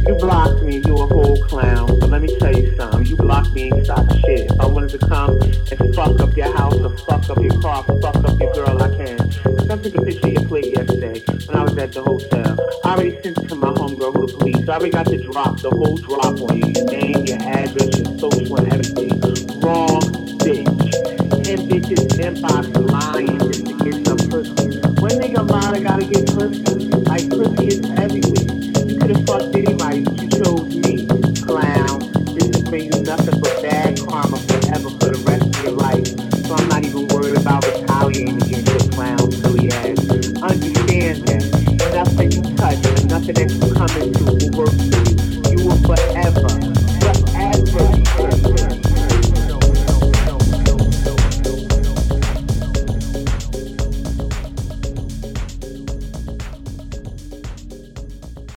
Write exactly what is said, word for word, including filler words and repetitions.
You blocked me, you a whole clown. But let me tell you something, you blocked me ain't stop shit. If I wanted to come and fuck up your house or fuck up your car, fuck up your girl, I can. I took a picture of your plate yesterday when I was at the hotel. I already sent it to my homegirl who the police. I already got the drop, the whole drop on you. Your name, your address, your social and everything. Wrong bitch. And bitches inbox lying just to get some pussy. When nigga lie, I gotta get pussy. Like pussy is everywhere. You could've fucked anybody, but you chose me, clown. This is bring you nothing but bad karma forever for the rest of your life. So I'm not even worried about retaliating against your clown silly ass. Understand that nothing you touch and nothing that you come into will work for you. You will forever